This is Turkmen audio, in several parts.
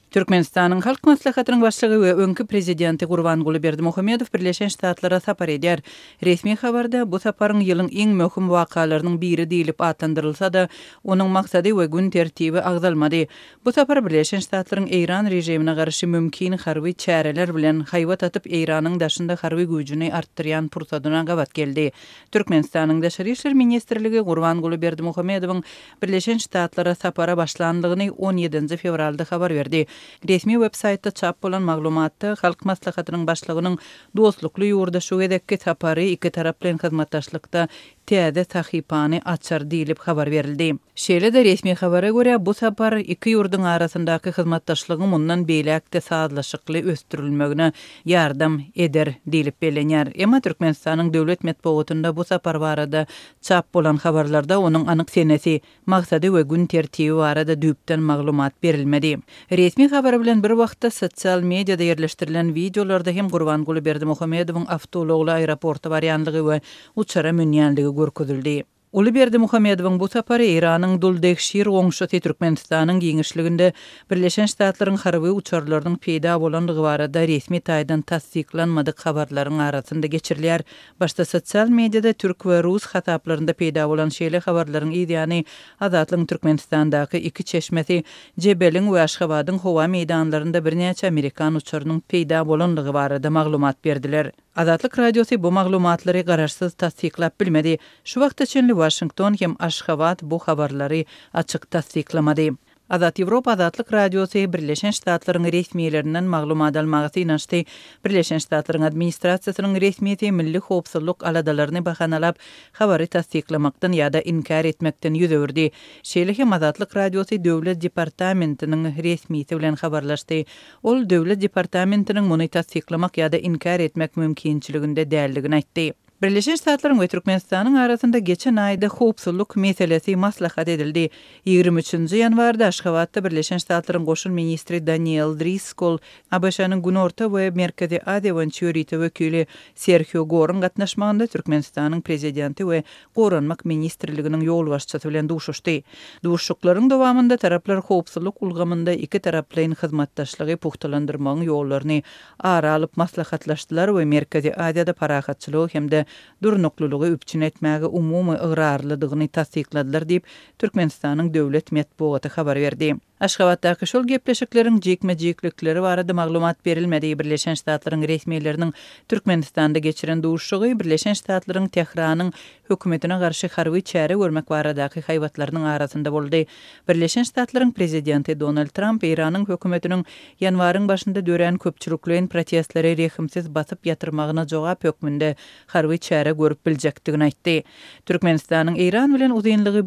Türkmenistanyň Halk Maslahatynyň başlygy we öňkü prezidenti Gurbanguly Berdimuhammedow Birleşen Ştatlara sapar edýär. Resmi habarda bu saparyň ýylyň iň möhüm wakalarynyň biri diýilip atlandyrylsa da, onuň maksady we gün tertibi agdalmady. Bu sapar Birleşen Ştatlaryň Eýran rejimine garşy mümkin harby çäreler bilen haýwat atyp Eýranyň daşynda harby güýjüni artdyrýan pursadyna gabat geldi. Türkmenistanyň Daşary işler ministrligi Gurbanguly Berdimuhammedowyň Birleşen Ştatlara sapara başlandygyny 17 fevralda habar berdi. Resmi websaytda çap bolan maglumatda Halk Maslahatynyň başlygynyň dostlukly ýurdaşy edekki sapary iki tarap bilen hyzmatdaşlykda täze tahypany açar diýilip habar berildi. Şeýle-de resmi habara görä bu sapar iki ýurduň arasyndaky hyzmatdaşlygy mundan beýlekde saadlaşykly östürilmegine ýardam eder diýilip belenýär. Emma Türkmenistanyň döwlet medeniýetinde bu sapar barada çap bolan habarlarda onuň anyk senesi, maksady we gün tertibi barada düýpden maglumat berilmedi. Resmi habar bilen bir wagtda sosial mediada ýerleşdirilen videolarda hem Gurbanguly Berdimuhammedowyň awtologly aeroporta barýanlygy we uçara münýänligi görkezildi. Uly Berdimuhammedowyň bu sapary Eýranyň Duldekşir goňşy Türkmenistanyň giňişliginde Birleşen Ştatlaryň harby uçarlarynyň peýda bolanlygy barada resmi taýdan tasdiklanmadyk habarlaryň arasynda geçirilýär. Başda sosial mediada türk we rus hataplarynda peýda bolan şeýle habarlaryň ýa-ni Azatlyň Türkmenistandaky iki çeşmesi Jebeliň we Aşgabatyň howa meýdanlarynda birnäçe Amerikan uçarynyň peýda bolanlygy barada maglumat berdiler. Azatlyk radiosu bu maglumatlary garaşsyz tasdiklap bilmedi. Şu wagtda Washington hem Aşgabat bu habarlary açyk tasdiklamady. Azat Ýewropa Azatlyk radiosu Birleşen Ştatlaryň resmiýetlerinden maglumat almagy ýanaşdy. Birleşen Ştatlaryň administrasiýasynyň resmiýeti milli howpsuzlyk aladalaryny bahanalap habary tasdiklamakdan ýa-da inkar etmekden ýüz öwürdi. Şeýle hem Azatlyk radiosu döwlet departamentiniň resmiýeti bilen habarlaşdy. Ol döwlet departamentiniň muny tasdiklamak ýa-da inkar etmek mümkinçiliginde däldigini aýtdy. Birleşen Ştatlaryň we Türkmenistanyň arasynda geçen aýda howpsuzlyk meselesi maslahat edildi. 23-nji ýanwarda Aşgabatda Birleşen Ştatlaryň goşun ministri Daniel Driscoll, ABŞ-nyň Günorta we Merkezi Asiýa Wentürity wekili Sergio Goran gatnaşmagynda Türkmenistanyň prezidenti we Goranmak ministrliginiň ýol başçysy bilen duşuşdy. Duşuklaryň dowamında taraplar howpsuzlyk ulgamynda iki tarap bilen hyzmatdaşlygy puhtalandyrmagyň ýollaryny ara alyp maslahatlaşdylar we Merkezi Asiýada parahatçylygy hemde durnuklulygy üpçün etmäge umumy ıgrarlydygyny tasdikladylar diýip Türkmenistanyň döwlet medeniýeti habar berdi. Aşgabatdaky şol gepleşikleriň jekme-jeklikleri barada maglumat berilmedi. Birleşen Ştatlaryň resmiýetleriniň Türkmenistanda geçiren duşugy Birleşen Ştatlaryň Tehranyň hökümetine garşy harby çäre görmek baradaky haýwatlarynyň arasynda boldy. Birleşen Ştatlaryň prezidenti Donald Trump Eýranyň hökümetiniň ýanwaryň başynda dören köpçüliklerin protestlere rehimsiz basyp ýatyrmagyna jogap hökmünde harby çäre görüp biljekdigini aýtdy. Türkmenistanyň Eýran bilen uzunlygy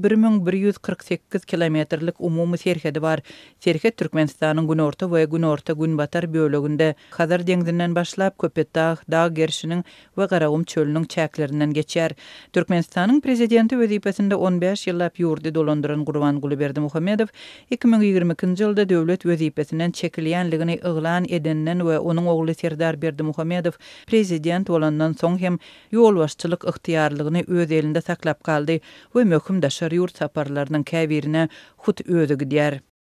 1148 kilometrlik umumy serhedi bar. Serhet Türkmenistanyň günorta we günorta günbatar bölегinde Hazar deňzinden başlap Köpetdağ dağ gerşiniň we Garagum çölüniň çäklerinden geçer. Türkmenistanyň prezidenti wezipesinde 15 ýyllap ýurdy dolandyran Gurbanguly Berdimuhammedow 2022-nji ýylda döwlet wezipesinden çekilýänligini yglan edenden we onuň ogly Serdar Berdimuhammedow prezident bolandan soň hem ýol başçylyk ygtyýarlygyny öz elinde saklap kaldy we möhüm daşary ýurt saparlarynyň käbirine hut özü gidýär.